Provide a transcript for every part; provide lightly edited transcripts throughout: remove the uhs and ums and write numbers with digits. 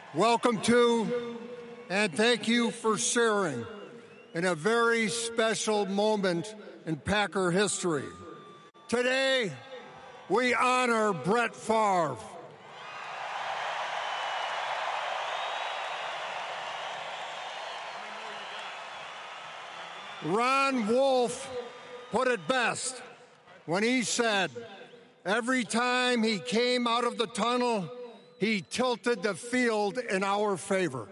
Welcome to, and thank you for sharing in a very special moment in Packer history. Today, we honor Brett Favre. Ron Wolf put it best when he said, every time he came out of the tunnel, he tilted the field in our favor.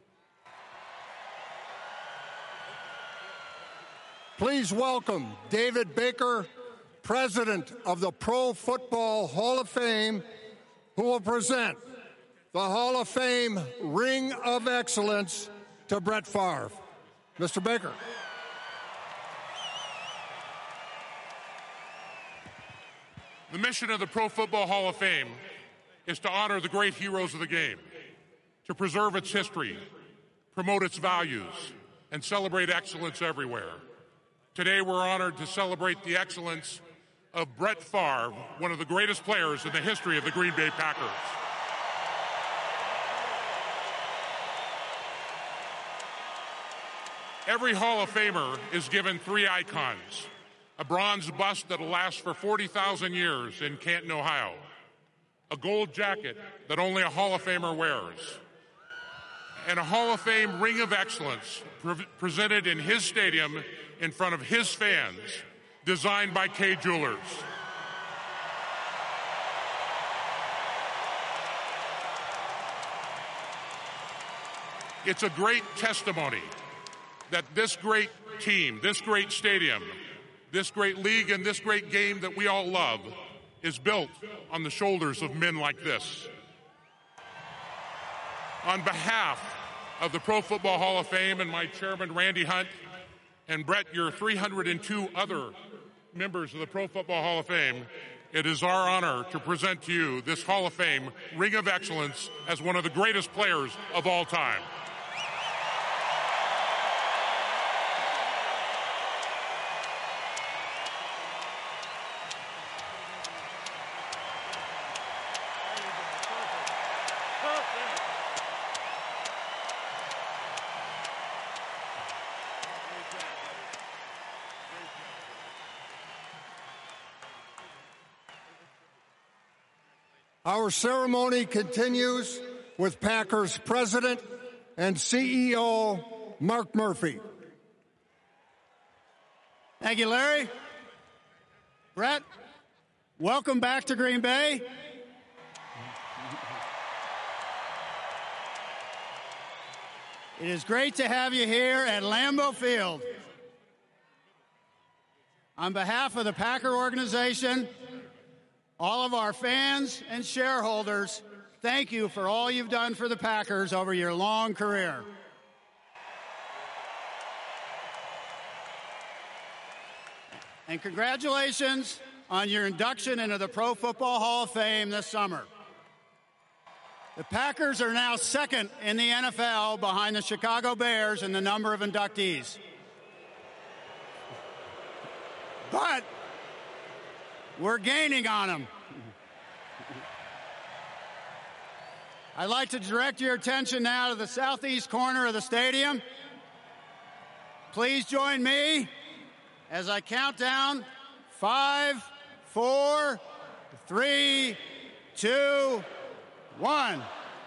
Please welcome David Baker, President of the Pro Football Hall of Fame, who will present the Hall of Fame Ring of Excellence to Brett Favre. Mr. Baker. The mission of the Pro Football Hall of Fame is to honor the great heroes of the game, to preserve its history, promote its values, and celebrate excellence everywhere. Today, we're honored to celebrate the excellence of Brett Favre, one of the greatest players in the history of the Green Bay Packers. Every Hall of Famer is given three icons: a bronze bust that'll last for 40,000 years in Canton, Ohio, a gold jacket that only a Hall of Famer wears, and a Hall of Fame Ring of Excellence presented in his stadium in front of his fans, designed by Kay Jewelers. It's a great testimony that this great team, this great stadium, this great league, and this great game that we all love is built on the shoulders of men like this. On behalf of the Pro Football Hall of Fame and my chairman, Randy Hunt, and Brett, your 302 other members of the Pro Football Hall of Fame, it is our honor to present to you this Hall of Fame Ring of Excellence as one of the greatest players of all time. Our ceremony continues with Packers President and CEO, Mark Murphy. Thank you, Larry. Brett, welcome back to Green Bay. It is great to have you here at Lambeau Field. On behalf of the Packer organization, all of our fans and shareholders, thank you for all you've done for the Packers over your long career. And congratulations on your induction into the Pro Football Hall of Fame this summer. The Packers are now second in the NFL behind the Chicago Bears in the number of inductees. But we're gaining on them. I'd like to direct your attention now to the southeast corner of the stadium. Please join me as I count down 5, 4, 3, 2, 1.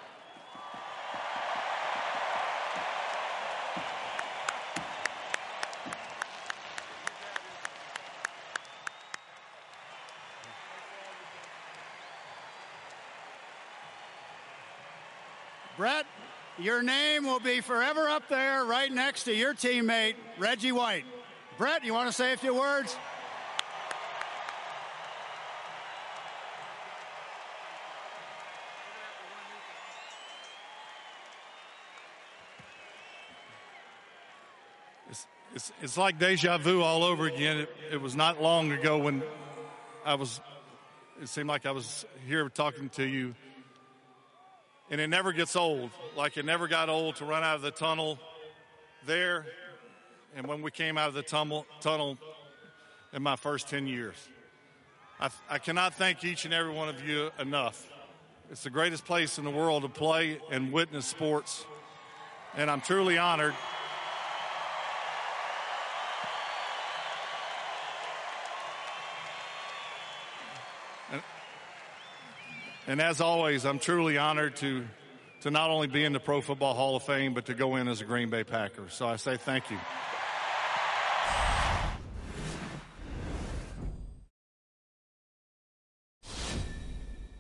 Brett, your name will be forever up there right next to your teammate, Reggie White. Brett, you want to say a few words? It's like deja vu all over again. It was not long ago when it seemed like I was here talking to you. And it never gets old. Like it never got old to run out of the tunnel there. And when we came out of the tunnel in my first 10 years. I cannot thank each and every one of you enough. It's the greatest place in the world to play and witness sports, and I'm truly honored. And as always, I'm truly honored to not only be in the Pro Football Hall of Fame, but to go in as a Green Bay Packer. So I say thank you.